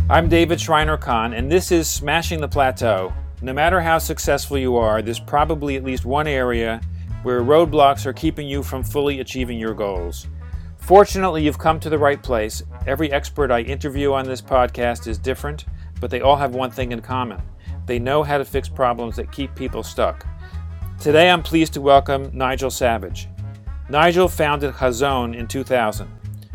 I'm David Schreiner-Kahn, and this is Smashing the Plateau. No matter how successful you are, there's probably at least one area where roadblocks are keeping you from fully achieving your goals. Fortunately, you've come to the right place. Every expert I interview on this podcast is different, but they all have one thing in common. They know how to fix problems that keep people stuck. Today, I'm pleased to welcome Nigel Savage. Nigel founded Chazon in 2000,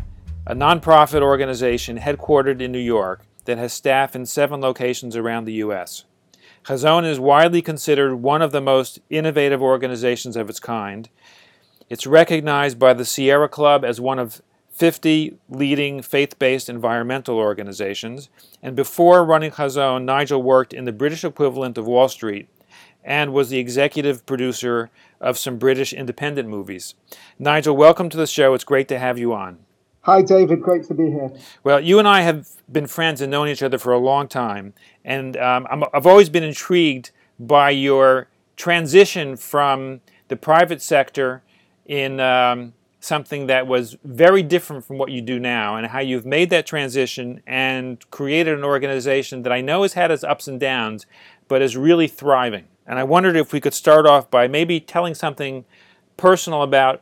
a nonprofit organization headquartered in New York that has staff in 7 locations around the U.S. Chazon is widely considered one of the most innovative organizations of its kind. It's recognized by the Sierra Club as one of 50 leading faith-based environmental organizations, and before running Chazon, Nigel worked in the British equivalent of Wall Street and was the executive producer of some British independent movies. Nigel, welcome to the show. It's great to have you on. Hi, David. Great to be here. Well, you and I have been friends and known each other for a long time, and I've always been intrigued by your transition from the private sector in something that was very different from what you do now, and how you've made that transition and created an organization that I know has had its ups and downs, but is really thriving. And I wondered if we could start off by maybe telling something personal about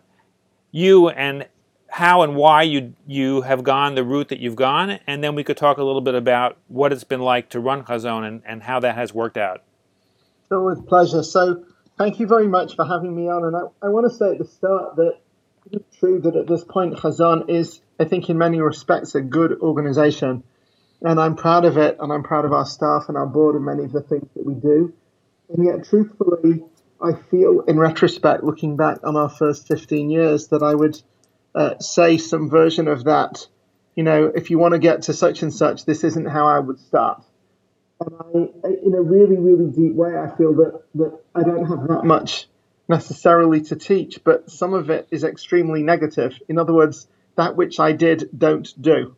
you and how and why you have gone the route that you've gone, and then we could talk a little bit about what it's been like to run Chazon and how that has worked out. So with pleasure. So thank you very much for having me on. And I want to say at the start that it's true that at this point Chazon is, I think in many respects, a good organization. And I'm proud of it, and I'm proud of our staff and our board and many of the things that we do. And yet, truthfully, I feel in retrospect, looking back on our first 15 years, that I would say some version of that, if you want to get to such and such, this isn't how I would start. And I in a really, really deep way, I feel that I don't have that much necessarily to teach, but some of it is extremely negative. In other words, that which I did, don't do.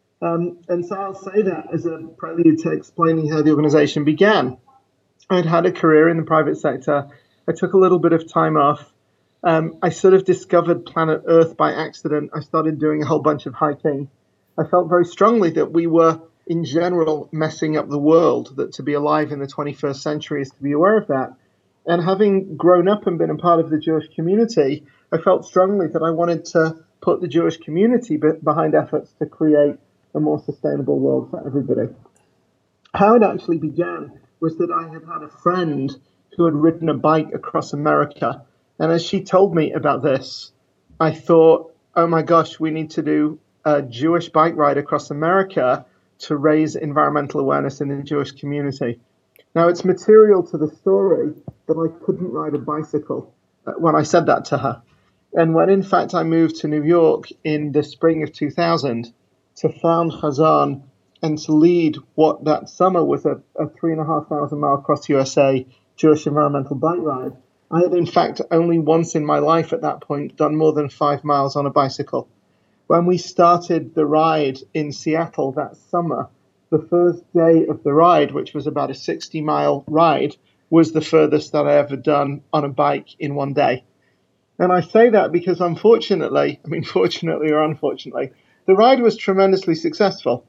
And so I'll say that as a prelude to explaining how the organization began. I'd had a career in the private sector. I took a little bit of time off. I sort of discovered planet Earth by accident. I started doing a whole bunch of hiking. I felt very strongly that we were, in general, messing up the world, that to be alive in the 21st century is to be aware of that. And having grown up and been a part of the Jewish community, I felt strongly that I wanted to put the Jewish community behind efforts to create a more sustainable world for everybody. How it actually began was that I had a friend who had ridden a bike across America. And as she told me about this, I thought, oh my gosh, we need to do a Jewish bike ride across America to raise environmental awareness in the Jewish community. Now, it's material to the story that I couldn't ride a bicycle when I said that to her. And when, in fact, I moved to New York in the spring of 2000 to found Chazon and to lead what that summer was a 3,500 mile cross USA Jewish environmental bike ride, I had, in fact, only once in my life at that point done more than 5 miles on a bicycle. When we started the ride in Seattle that summer, the first day of the ride, which was about a 60-mile ride, was the furthest that I ever done on a bike in one day. And I say that because fortunately or unfortunately, the ride was tremendously successful.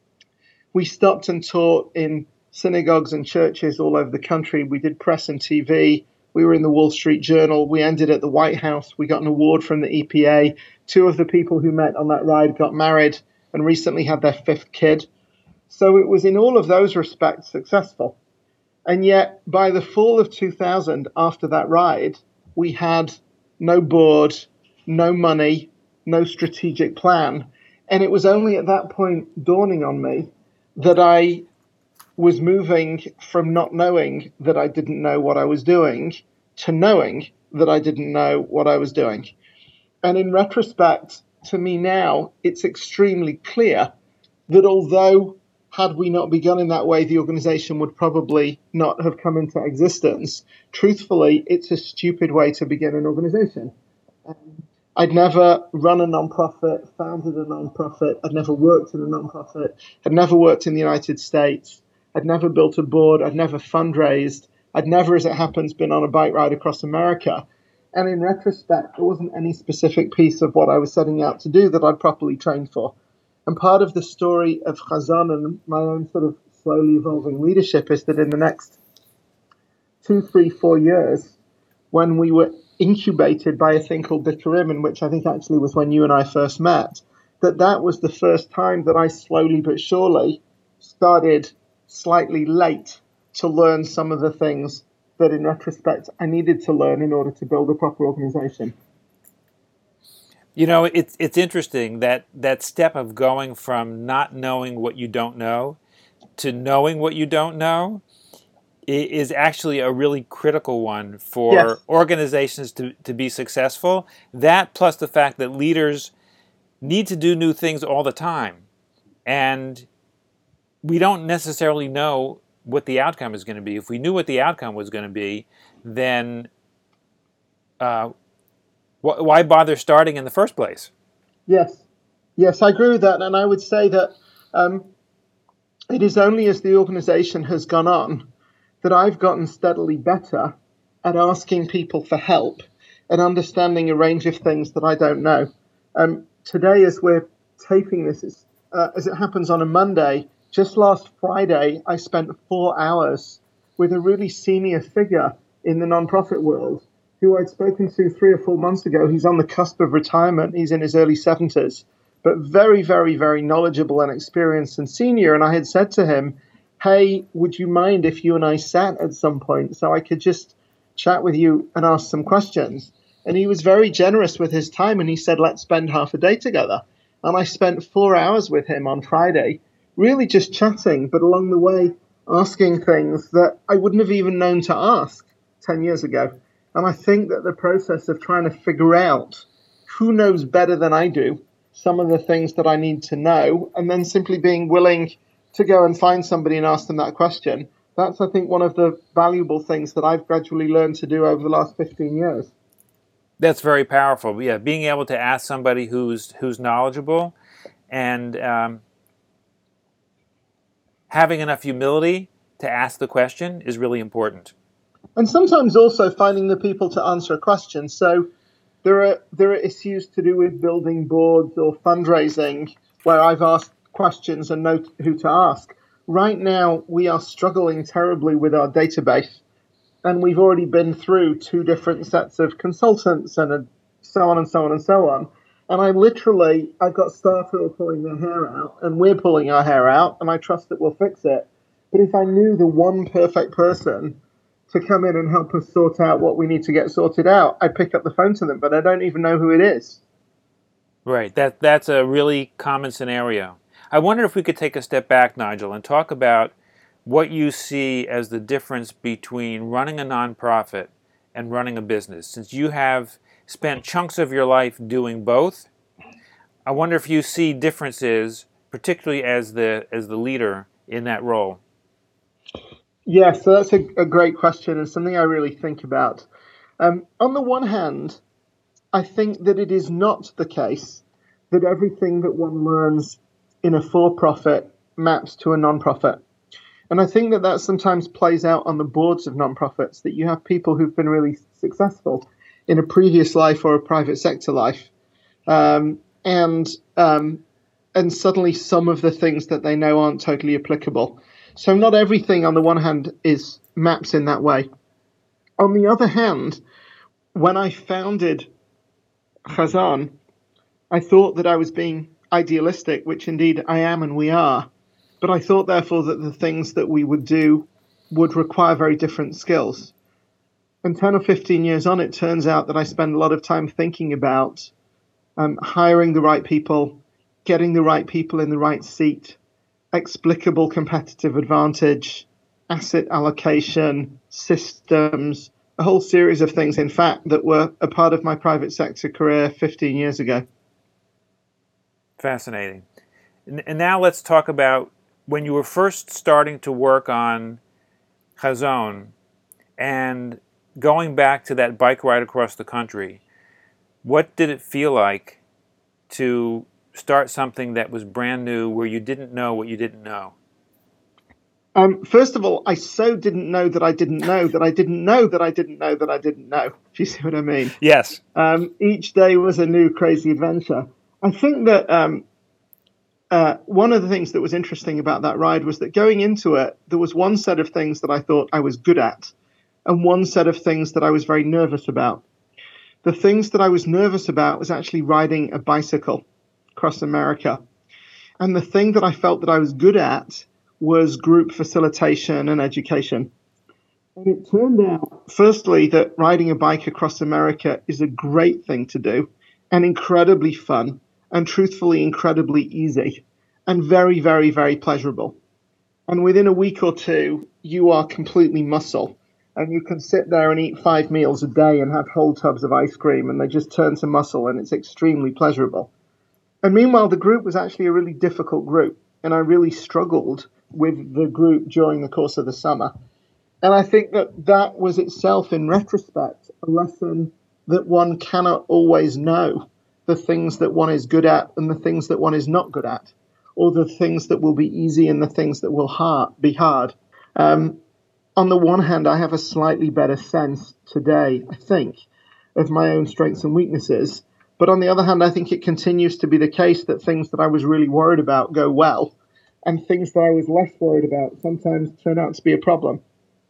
We stopped and taught in synagogues and churches all over the country. We did press and TV. We were in the Wall Street Journal. We ended at the White House. We got an award from the EPA. 2 of the people who met on that ride got married and recently had their 5th kid. So it was in all of those respects successful. And yet by the fall of 2000, after that ride, we had no board, no money, no strategic plan. And it was only at that point dawning on me that I was moving from not knowing that I didn't know what I was doing to knowing that I didn't know what I was doing. And in retrospect, to me now, it's extremely clear that although had we not begun in that way, the organization would probably not have come into existence. Truthfully, it's a stupid way to begin an organization. I'd never run a nonprofit, founded a nonprofit. I'd never worked in a nonprofit. I'd never worked in the United States. I'd never built a board. I'd never fundraised. I'd never, as it happens, been on a bike ride across America. And in retrospect, there wasn't any specific piece of what I was setting out to do that I'd properly trained for. And part of the story of Khazan and my own sort of slowly evolving leadership is that in the next 2, 3, 4 years, when we were incubated by a thing called Bikurim, in which I think actually was when you and I first met, that was the first time that I slowly but surely started slightly late to learn some of the things that in retrospect I needed to learn in order to build a proper organization. You know, it's interesting that step of going from not knowing what you don't know to knowing what you don't know is actually a really critical one for Yes. organizations to be successful. That plus the fact that leaders need to do new things all the time. And we don't necessarily know what the outcome is going to be. If we knew what the outcome was going to be, then why bother starting in the first place? Yes, I agree with that. And I would say that it is only as the organization has gone on that I've gotten steadily better at asking people for help and understanding a range of things that I don't know. Today, as we're taping this, as it happens on a Monday, just last Friday, I spent 4 hours with a really senior figure in the nonprofit world who I'd spoken to 3 or 4 months ago. He's on the cusp of retirement. He's in his early 70s, but very, very, very knowledgeable and experienced and senior. And I had said to him, hey, would you mind if you and I sat at some point so I could just chat with you and ask some questions? And he was very generous with his time, and he said, let's spend half a day together. And I spent 4 hours with him on Friday, really just chatting, but along the way asking things that I wouldn't have even known to ask 10 years ago. And I think that the process of trying to figure out who knows better than I do some of the things that I need to know, and then simply being willing to go and find somebody and ask them that question, that's, I think, one of the valuable things that I've gradually learned to do over the last 15 years. That's very powerful. Yeah, being able to ask somebody who's knowledgeable and having enough humility to ask the question is really important. And sometimes also finding the people to answer a question. So there are issues to do with building boards or fundraising where I've asked questions and know who to ask. Right now, we are struggling terribly with our database. And we've already been through 2 different sets of consultants and so on and so on and so on. And I've got staff who are pulling their hair out, and we're pulling our hair out, and I trust that we'll fix it. But if I knew the one perfect person to come in and help us sort out what we need to get sorted out, I'd pick up the phone to them, but I don't even know who it is. Right. That's a really common scenario. I wonder if we could take a step back, Nigel, and talk about what you see as the difference between running a nonprofit and running a business. Since you have spent chunks of your life doing both, I wonder if you see differences, particularly as the leader in that role. Yeah, so that's a great question and something I really think about. On the one hand, I think that it is not the case that everything that one learns in a for-profit maps to a non-profit. And I think that sometimes plays out on the boards of nonprofits, that you have people who've been really successful in a previous life or a private sector life. And suddenly some of the things that they know aren't totally applicable. So not everything on the one hand is maps in that way. On the other hand, when I founded Khazan, I thought that I was being idealistic, which indeed I am and we are. But I thought, therefore, that the things that we would do would require very different skills. And 10 or 15 years on, it turns out that I spend a lot of time thinking about hiring the right people, getting the right people in the right seat, explicable competitive advantage, asset allocation, systems, a whole series of things, in fact, that were a part of my private sector career 15 years ago. Fascinating. And now let's talk about when you were first starting to work on Khazan and going back to that bike ride across the country. What did it feel like to start something that was brand new where you didn't know what you didn't know? First of all, I so didn't know that I didn't know that I didn't know that I didn't know that I didn't know. If you see what I mean? Yes. Each day was a new crazy adventure. I think that one of the things that was interesting about that ride was that going into it, there was one set of things that I thought I was good at, and one set of things that I was very nervous about. The things that I was nervous about was actually riding a bicycle across America. And the thing that I felt that I was good at was group facilitation and education. And it turned out, firstly, that riding a bike across America is a great thing to do and incredibly fun and truthfully incredibly easy and very, very, very pleasurable. And within a week or two, you are completely muscle. And you can sit there and eat 5 meals a day and have whole tubs of ice cream, and they just turn to muscle, and it's extremely pleasurable. And meanwhile, the group was actually a really difficult group, and I really struggled with the group during the course of the summer. And I think that that was itself, in retrospect, a lesson that one cannot always know the things that one is good at and the things that one is not good at, or the things that will be easy and the things that will be hard. On the one hand, I have a slightly better sense today, I think, of my own strengths and weaknesses. But on the other hand, I think it continues to be the case that things that I was really worried about go well, and things that I was less worried about sometimes turn out to be a problem.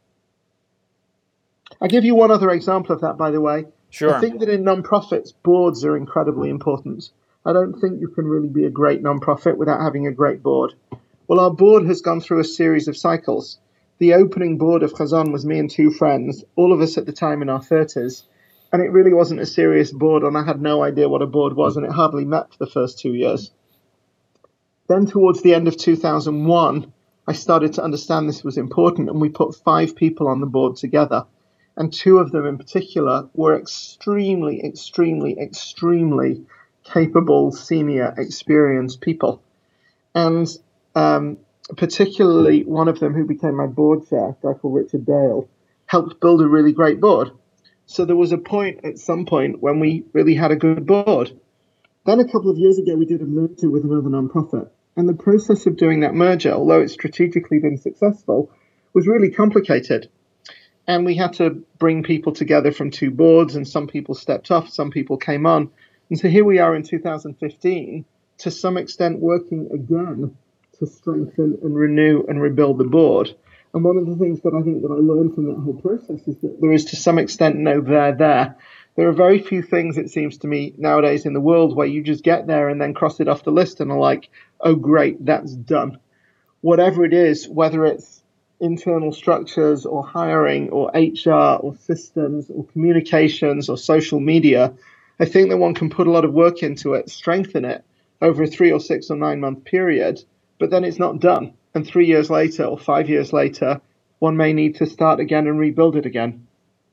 I'll give you one other example of that, by the way. Sure. I think that in non-profits, boards are incredibly important. I don't think you can really be a great non-profit without having a great board. Well, our board has gone through a series of cycles. The opening board of Khazan was me and 2 friends, all of us at the time in our 30s. And it really wasn't a serious board, and I had no idea what a board was, and it hardly met for the first 2 years. Then towards the end of 2001, I started to understand this was important, and we put 5 people on the board together. And 2 of them in particular were extremely, extremely, extremely capable, senior, experienced people. And particularly one of them, who became my board chair, a guy called Richard Dale, helped build a really great board. So there was a point at some point when we really had a good board. Then a couple of years ago, we did a merger with another nonprofit. And the process of doing that merger, although it's strategically been successful, was really complicated. And we had to bring people together from 2 boards, and some people stepped off, some people came on. And so here we are in 2015, to some extent working again to strengthen and renew and rebuild the board. And one of the things that I think that I learned from that whole process is that there is to some extent no there. There are very few things, it seems to me, nowadays in the world where you just get there and then cross it off the list and are like, oh, great, that's done. Whatever it is, whether it's internal structures or hiring or HR or systems or communications or social media, I think that one can put a lot of work into it, strengthen it over a 3 or 6 or 9 month period, but then it's not done. And 3 years later or 5 years later, one may need to start again and rebuild it again.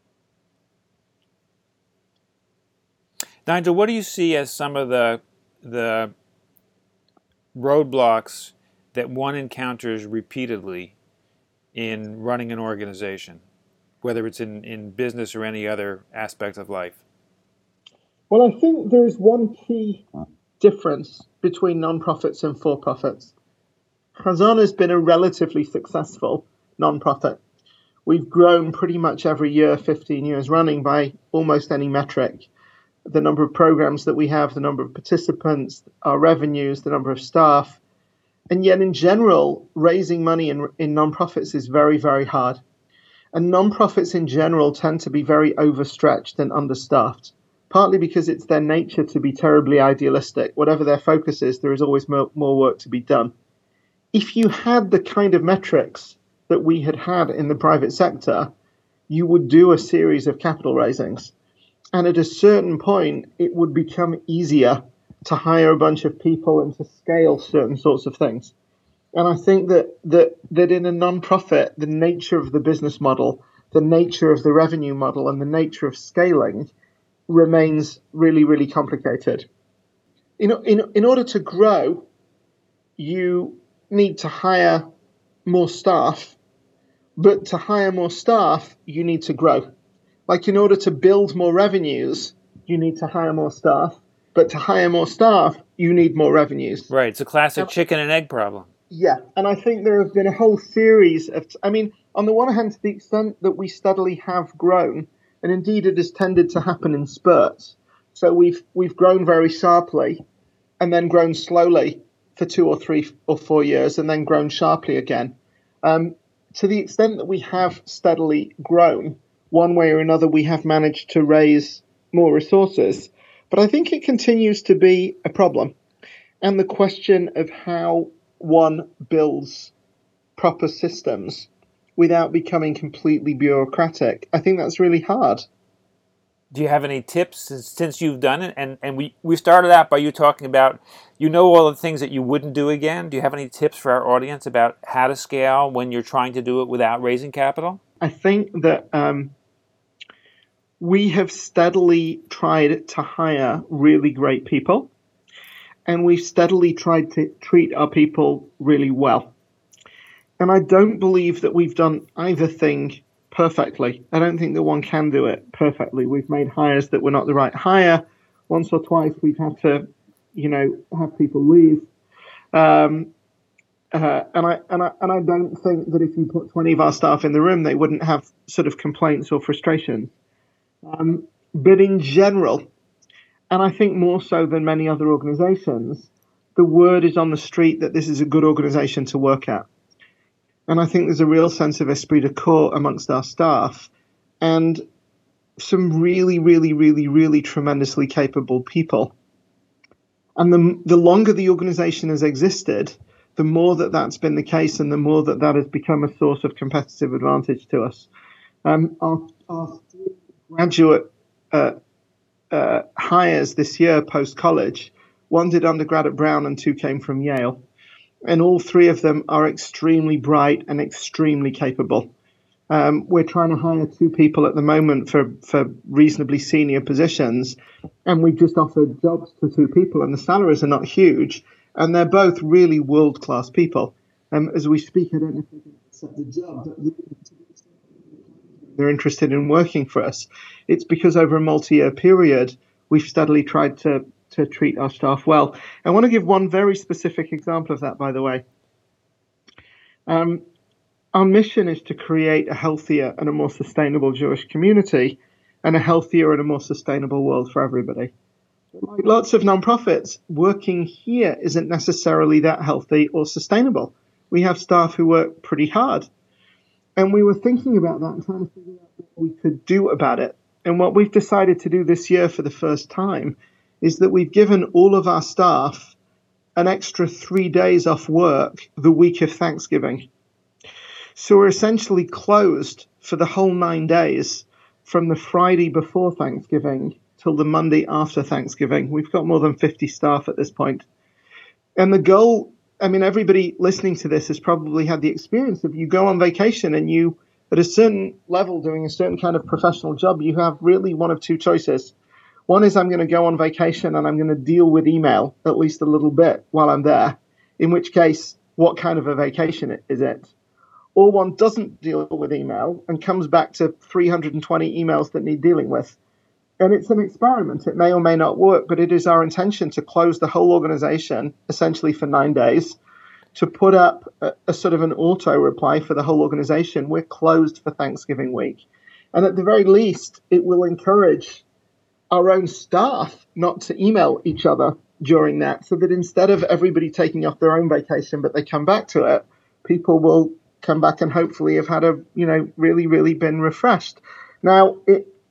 Nigel, what do you see as some of the roadblocks that one encounters repeatedly in running an organization, whether it's in business or any other aspect of life? Well, I think there is one key difference between non-profits and for-profits. Khazan has been a relatively successful non-profit. We've grown pretty much every year, 15 years running, by almost any metric. The number of programs that we have, the number of participants, our revenues, the number of staff. And yet, in general, raising money in non-profits is very, very hard. And non-profits in general tend to be very overstretched and understaffed, partly because it's their nature to be terribly idealistic. Whatever their focus is, there is always more work to be done. If you had the kind of metrics that we had in the private sector, you would do a series of capital raisings. And at a certain point, it would become easier to hire a bunch of people and to scale certain sorts of things. And I think that in a non-profit, the nature of the business model, the nature of the revenue model, and the nature of scaling remains really, really complicated. In order to grow, you need to hire more staff, but to hire more staff, you need to grow. Like, in order to build more revenues, you need to hire more staff, but to hire more staff, you need more revenues. Right, it's a classic chicken and egg problem. Yeah, and I think there have been a whole series of, on the one hand, to the extent that we steadily have grown, and indeed it has tended to happen in spurts. So we've grown very sharply and then grown slowly for 2 or 3 or 4 years and then grown sharply again. To the extent that we have steadily grown, one way or another, we have managed to raise more resources. But I think it continues to be a problem. And the question of how one builds proper systems without becoming completely bureaucratic, I think that's really hard. Do you have any tips since you've done it? And we started out by you talking about, all the things that you wouldn't do again. Do you have any tips for our audience about how to scale when you're trying to do it without raising capital? I think that we have steadily tried to hire really great people, and we've steadily tried to treat our people really well. And I don't believe that we've done either thing perfectly. I don't think that one can do it perfectly. We've made hires that were not the right hire. Once or twice we've had to, have people leave. And I don't think that if you put 20 of our staff in the room, they wouldn't have sort of complaints or frustrations. But in general, and I think more so than many other organizations, the word is on the street that this is a good organization to work at. And I think there's a real sense of esprit de corps amongst our staff and some really, really, really, really tremendously capable people. And the longer the organization has existed, the more that that's been the case and the more that that has become a source of competitive advantage to us. Our graduate hires this year post-college, one did undergrad at Brown and 2 came from Yale. And all 3 of them are extremely bright and extremely capable. We're trying to hire 2 people at the moment for reasonably senior positions, and we've just offered jobs to 2 people, and the salaries are not huge, and they're both really world-class people. As we speak, I don't know if they're going to accept the job, but they're interested in working for us. It's because over a multi-year period, we've steadily tried to treat our staff well. I want to give one very specific example of that, by the way. Our mission is to create a healthier and a more sustainable Jewish community and a healthier and a more sustainable world for everybody. Like lots of nonprofits, working here isn't necessarily that healthy or sustainable. We have staff who work pretty hard. And we were thinking about that and trying to figure out what we could do about it. And what we've decided to do this year for the first time is that we've given all of our staff an extra 3 days off work the week of Thanksgiving. So we're essentially closed for the whole 9 days from the Friday before Thanksgiving till the Monday after Thanksgiving. We've got more than 50 staff at this point. And the goal, everybody listening to this has probably had the experience of you go on vacation and you, at a certain level, doing a certain kind of professional job, you have really one of 2 choices. One is I'm going to go on vacation and I'm going to deal with email at least a little bit while I'm there, in which case, what kind of a vacation is it? Or one doesn't deal with email and comes back to 320 emails that need dealing with. And it's an experiment. It may or may not work, but it is our intention to close the whole organization essentially for 9 days, to put up a sort of an auto reply for the whole organization. We're closed for Thanksgiving week. And at the very least, it will encourage our own staff not to email each other during that, so that instead of everybody taking off their own vacation, but they come back to it, people will come back and hopefully have had really, really been refreshed. Now,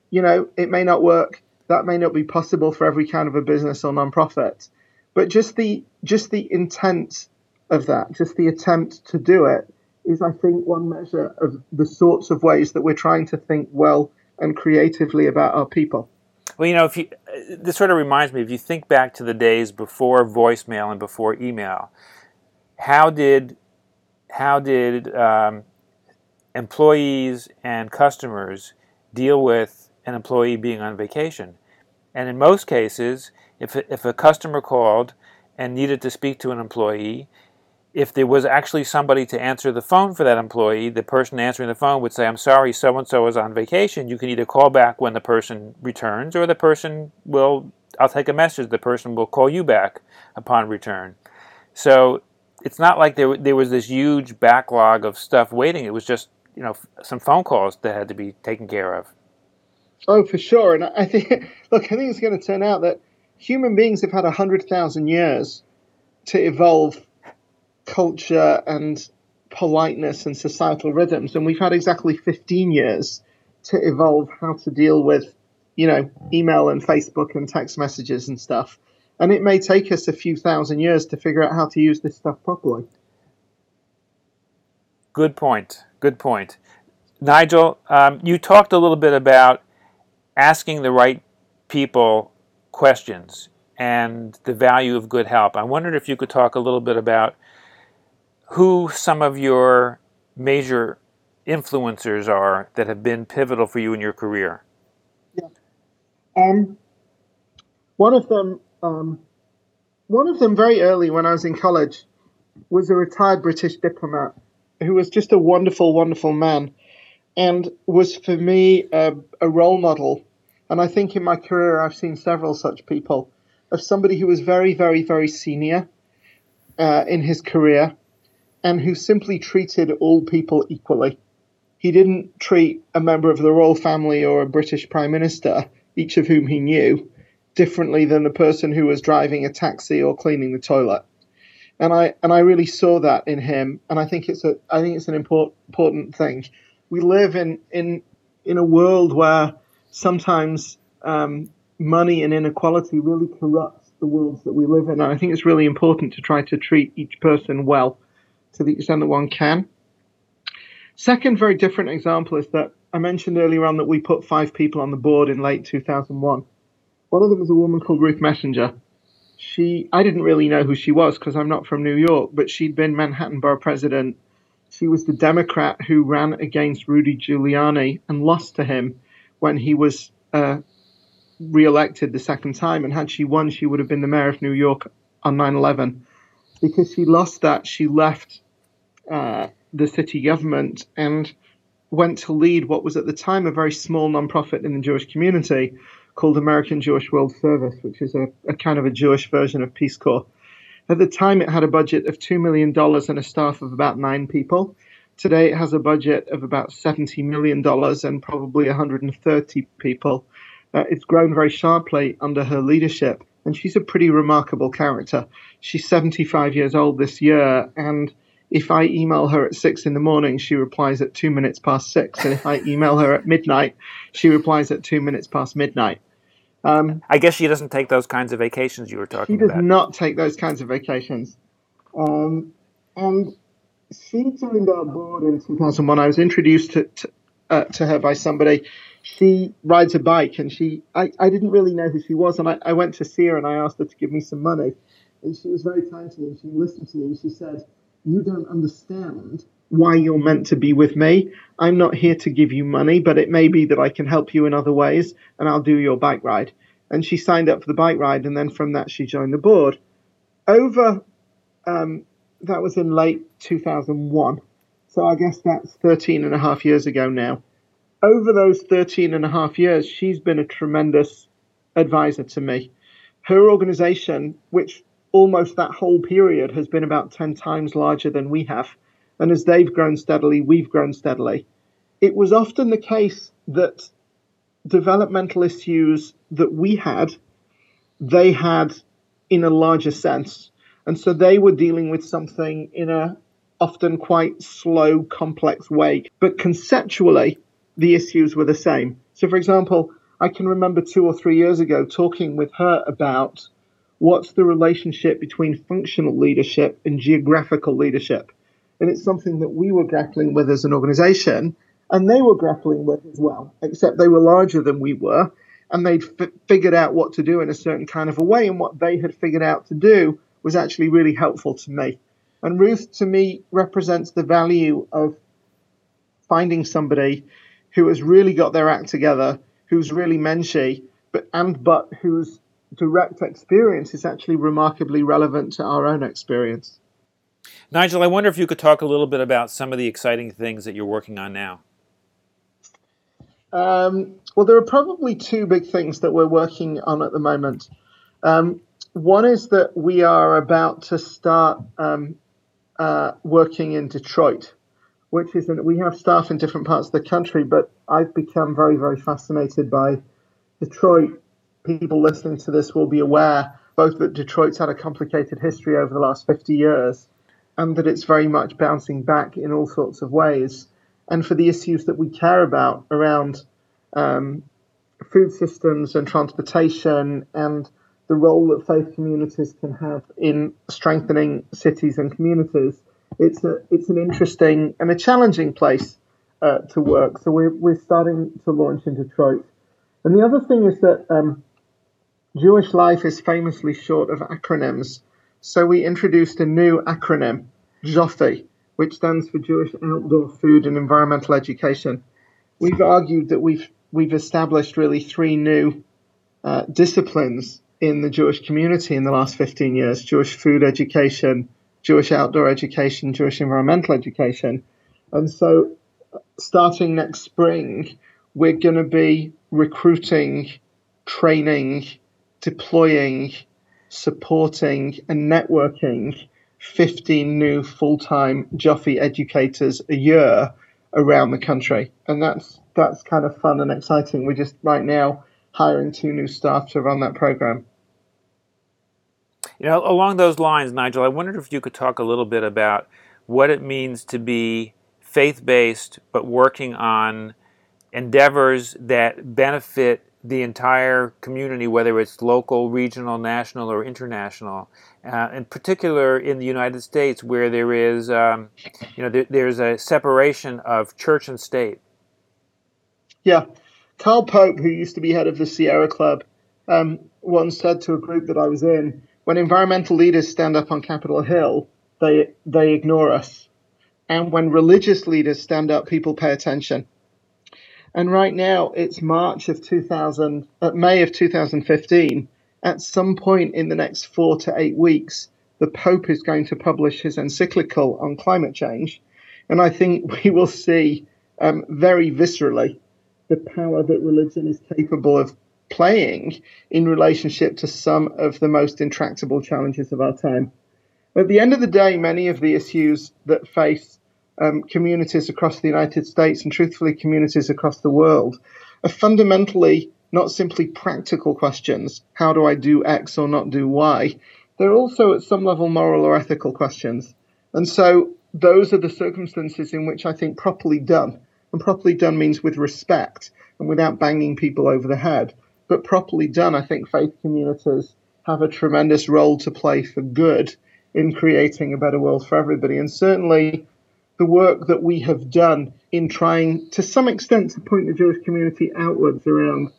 it may not work. That may not be possible for every kind of a business or nonprofit, but just the intent of that, just the attempt to do it is, I think, one measure of the sorts of ways that we're trying to think well and creatively about our people. Well, this sort of reminds me, if you think back to the days before voicemail and before email, how did employees and customers deal with an employee being on vacation? And in most cases, if a customer called and needed to speak to an employee, if there was actually somebody to answer the phone for that employee, the person answering the phone would say, "I'm sorry, so-and-so is on vacation. You can either call back when the person returns, or the person will, I'll take a message, the person will call you back upon return." So it's not like there was this huge backlog of stuff waiting. It was just, some phone calls that had to be taken care of. Oh, for sure. And I think it's going to turn out that human beings have had 100,000 years to evolve culture and politeness and societal rhythms. And we've had exactly 15 years to evolve how to deal with, email and Facebook and text messages and stuff. And it may take us a few thousand years to figure out how to use this stuff properly. Good point. Good point. Nigel, you talked a little bit about asking the right people questions and the value of good help. I wondered if you could talk a little bit about who some of your major influencers are that have been pivotal for you in your career. Yeah. One of them very early when I was in college was a retired British diplomat who was just a wonderful, wonderful man and was for me a role model. And I think in my career I've seen several such people, of somebody who was very, very, very senior in his career and who simply treated all people equally. He didn't treat a member of the royal family or a British prime minister, each of whom he knew, differently than the person who was driving a taxi or cleaning the toilet. And I really saw that in him, and I think it's an important thing. We live in a world where sometimes money and inequality really corrupts the worlds that we live in, and I think it's really important to try to treat each person well to the extent that one can. Second very different example is that I mentioned earlier on that we put 5 people on the board in late 2001. One of them was a woman called Ruth Messenger. I didn't really know who she was because I'm not from New York, but she'd been Manhattan Borough President. She was the Democrat who ran against Rudy Giuliani and lost to him when he was re-elected the second time. And had she won, she would have been the mayor of New York on 9/11. Because she lost that, she left the city government and went to lead what was at the time a very small nonprofit in the Jewish community called American Jewish World Service, which is a kind of a Jewish version of Peace Corps. At the time, it had a budget of $2 million and a staff of about 9 people. Today, it has a budget of about $70 million and probably 130 people. It's grown very sharply under her leadership, and she's a pretty remarkable character. She's 75 years old this year, and if I email her at 6 a.m, she replies at 2 minutes past 6. And if I email her at midnight, she replies at 2 minutes past midnight. I guess she doesn't take those kinds of vacations you were talking about. She does not take those kinds of vacations. And she joined our board in 2001. I was introduced to her by somebody. She rides a bike, and I didn't really know who she was. And I went to see her, and I asked her to give me some money. And she was very kind to me. She listened to me, and she said, "You don't understand why you're meant to be with me. I'm not here to give you money, but it may be that I can help you in other ways, and I'll do your bike ride." And she signed up for the bike ride, and then from that she joined the board. That was in late 2001, so I guess that's 13 and a half years ago now. Over those 13 and a half years, she's been a tremendous advisor to me. Her organization, which almost that whole period has been about 10 times larger than we have, and as they've grown steadily, we've grown steadily. It was often the case that developmental issues that we had, they had in a larger sense. And so they were dealing with something in a often quite slow, complex way. But conceptually, the issues were the same. So, for example, I can remember 2 or 3 years ago talking with her about what's the relationship between functional leadership and geographical leadership. And it's something that we were grappling with as an organization, and they were grappling with as well, except they were larger than we were, and they'd figured out what to do in a certain kind of a way, and what they had figured out to do was actually really helpful to me. And Ruth, to me, represents the value of finding somebody who has really got their act together, who's really menschy, but whose direct experience is actually remarkably relevant to our own experience. Nigel, I wonder if you could talk a little bit about some of the exciting things that you're working on now. Well, there are probably 2 big things that we're working on at the moment. One is that we are about to start working in Detroit, which is we have staff in different parts of the country, but I've become very, very fascinated by Detroit. People listening to this will be aware both that Detroit's had a complicated history over the last 50 years and that it's very much bouncing back in all sorts of ways. And for the issues that we care about around food systems and transportation and the role that faith communities can have in strengthening cities and communities, it's an interesting and a challenging place to work. So we're starting to launch in Detroit. And the other thing is that Jewish life is famously short of acronyms. So we introduced a new acronym, JOFI, which stands for Jewish Outdoor Food and Environmental Education. We've argued that we've established really three new disciplines in the Jewish community in the last 15 years: Jewish food education, Jewish outdoor education, Jewish environmental education. And so starting next spring, we're going to be recruiting, training, deploying, supporting, and networking 15 new full-time Jofi educators a year around the country. And that's kind of fun and exciting. We're just right now hiring 2 new staff to run that program. Along those lines, Nigel, I wondered if you could talk a little bit about what it means to be faith-based but working on endeavors that benefit the entire community, whether it's local, regional, national, or international, in particular in the United States, where there is, there's a separation of church and state. Yeah. Carl Pope, who used to be head of the Sierra Club, once said to a group that I was in, when environmental leaders stand up on Capitol Hill, they ignore us. And when religious leaders stand up, people pay attention. And right now, it's May of 2015. At some point in the next 4 to 8 weeks, the Pope is going to publish his encyclical on climate change. And I think we will see very viscerally the power that religion is capable of playing in relationship to some of the most intractable challenges of our time. At the end of the day, many of the issues that face communities across the United States and truthfully communities across the world are fundamentally not simply practical questions. How do I do X or not do Y? They're also at some level moral or ethical questions. And so those are the circumstances in which I think properly done, and properly done means with respect and without banging people over the head, but properly done, I think faith communities have a tremendous role to play for good in creating a better world for everybody. And certainly the work that we have done in trying to some extent to point the Jewish community outwards around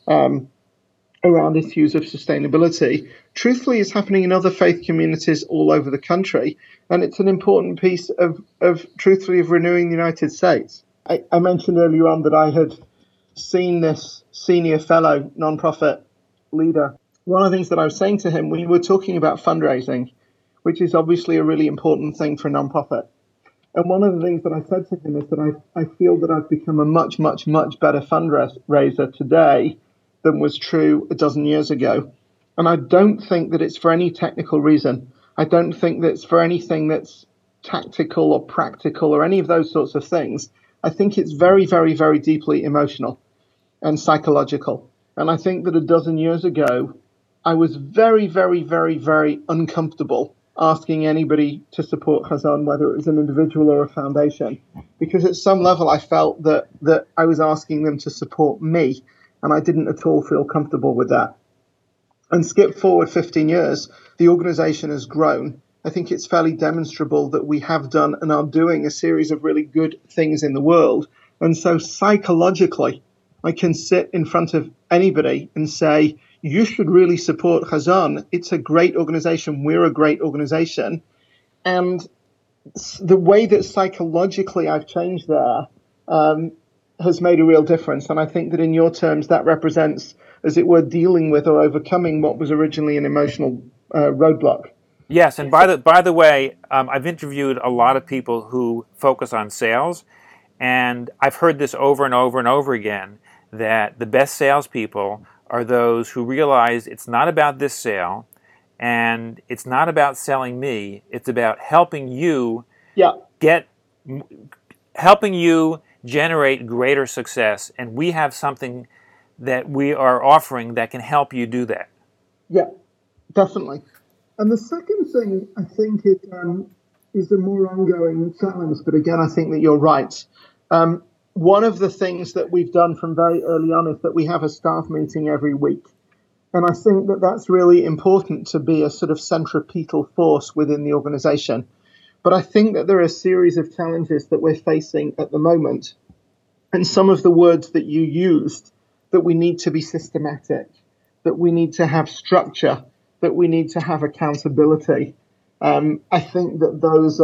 issues of sustainability, truthfully is happening in other faith communities all over the country. And it's an important piece of truthfully, of renewing the United States. I mentioned earlier on that I had seen this senior fellow nonprofit leader. One of the things that I was saying to him, we were talking about fundraising, which is obviously a really important thing for a nonprofit. And one of the things that I said to him is that I feel that I've become a much, much, much better fundraiser today than was true a dozen years ago. And I don't think that it's for any technical reason. I don't think that it's for anything that's tactical or practical or any of those sorts of things. I think it's very, very, very deeply emotional and psychological. And I think that a dozen years ago, I was very, very, very, very uncomfortable asking anybody to support Chazon, whether it was an individual or a foundation, because at some level I felt that I was asking them to support me, and I didn't at all feel comfortable with that. And skip forward 15 years, the organization has grown. I think it's fairly demonstrable that we have done and are doing a series of really good things in the world. And so psychologically, I can sit in front of anybody and say, you should really support Chazon. It's a great organization. We're a great organization. And the way that psychologically I've changed there has made a real difference. And I think that in your terms, that represents, as it were, dealing with or overcoming what was originally an emotional roadblock. Yes, and by the way, I've interviewed a lot of people who focus on sales, and I've heard this over and over and over again, that the best salespeople are those who realize it's not about this sale, and it's not about selling me. It's about helping you helping you generate greater success, and we have something that we are offering that can help you do that. Yeah. Definitely. And the second thing, I think, is a more ongoing challenge. But again, I think that you're right. One of the things that we've done from very early on is that we have a staff meeting every week. And I think that that's really important to be a sort of centripetal force within the organization. But I think that there are a series of challenges that we're facing at the moment. And some of the words that you used, that we need to be systematic, that we need to have structure, that we need to have accountability. I think that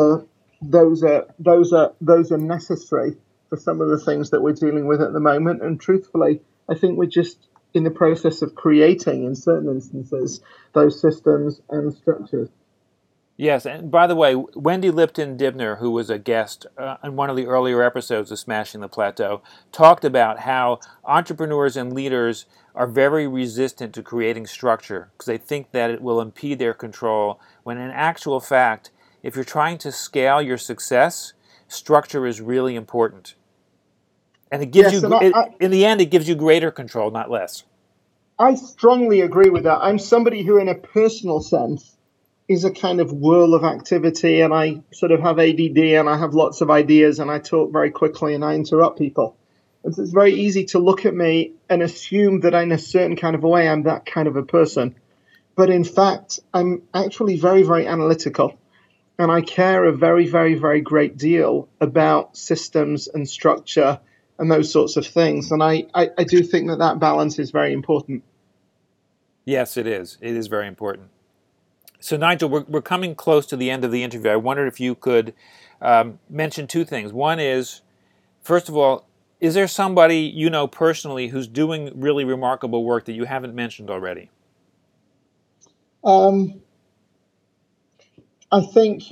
those are necessary for some of the things that we're dealing with at the moment. And truthfully, I think we're just in the process of creating, in certain instances, those systems and structures. Yes, and by the way, Wendy Lipton-Dibner, who was a guest in one of the earlier episodes of Smashing the Plateau, talked about how entrepreneurs and leaders are very resistant to creating structure because they think that it will impede their control, when in actual fact, if you're trying to scale your success, structure is really important. And it gives in the end, it gives you greater control, not less. I strongly agree with that. I'm somebody who, in a personal sense, is a kind of whirl of activity, and I sort of have ADD, and I have lots of ideas, and I talk very quickly, and I interrupt people. And so it's very easy to look at me and assume that in a certain kind of a way I'm that kind of a person. But in fact, I'm actually very, very analytical, and I care a very, very, very great deal about systems and structure and those sorts of things. And I do think that balance is very important. Yes, it is. It is very important. So, Nigel, we're coming close to the end of the interview. I wondered if you could mention two things. One is, first of all, is there somebody you know personally who's doing really remarkable work that you haven't mentioned already? I think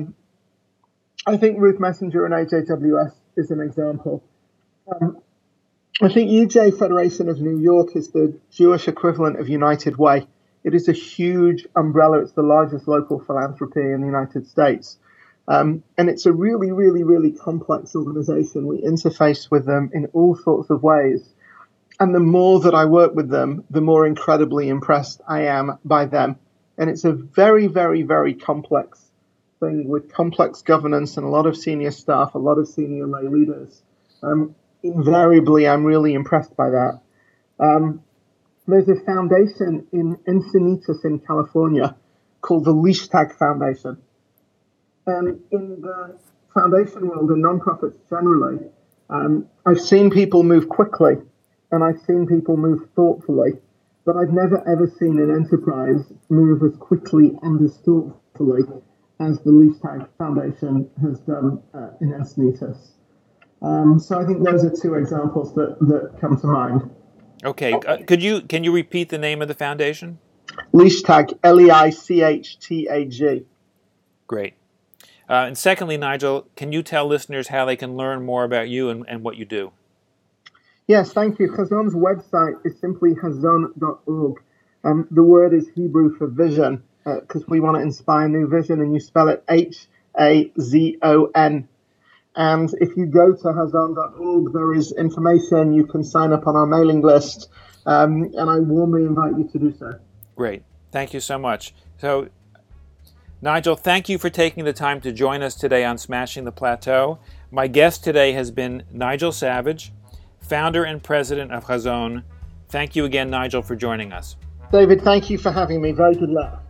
Ruth Messenger and AJWS is an example. I think UJ Federation of New York is the Jewish equivalent of United Way. It is a huge umbrella. It's the largest local philanthropy in the United States. And it's a really, really, really complex organization. We interface with them in all sorts of ways. And the more that I work with them, the more incredibly impressed I am by them. And it's a very, very, very complex thing with complex governance and a lot of senior staff, a lot of senior lay leaders. Invariably, I'm really impressed by that. There's a foundation in Encinitas in California called the Leishtag Foundation. And in the foundation world and nonprofits generally, I've seen people move quickly and I've seen people move thoughtfully, but I've never ever seen an enterprise move as quickly and as thoughtfully as the Leishtag Foundation has done in Encinitas. So I think those are two examples that come to mind. Okay, can you repeat the name of the foundation? Leishtag, Leichtag. Great. And secondly, Nigel, can you tell listeners how they can learn more about you and what you do? Yes, thank you. Hazon's website is simply hazon.org. The word is Hebrew for vision, because we want to inspire new vision, and you spell it Hazon. And if you go to hazon.org, there is information. You can sign up on our mailing list, and I warmly invite you to do so. Great. Thank you so much. So, Nigel, thank you for taking the time to join us today on Smashing the Plateau. My guest today has been Nigel Savage, founder and president of Hazon. Thank you again, Nigel, for joining us. David, thank you for having me. Very good luck.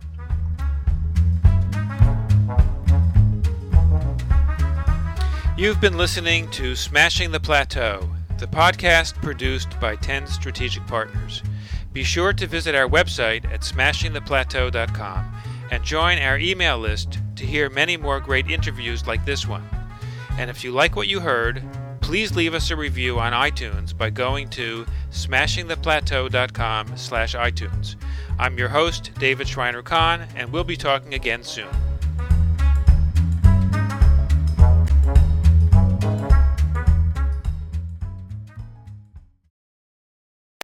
You've been listening to Smashing the Plateau, the podcast produced by 10 Strategic Partners. Be sure to visit our website at smashingtheplateau.com and join our email list to hear many more great interviews like this one. And if you like what you heard, please leave us a review on iTunes by going to smashingtheplateau.com/iTunes. I'm your host, David Schreiner-Kahn, and we'll be talking again soon.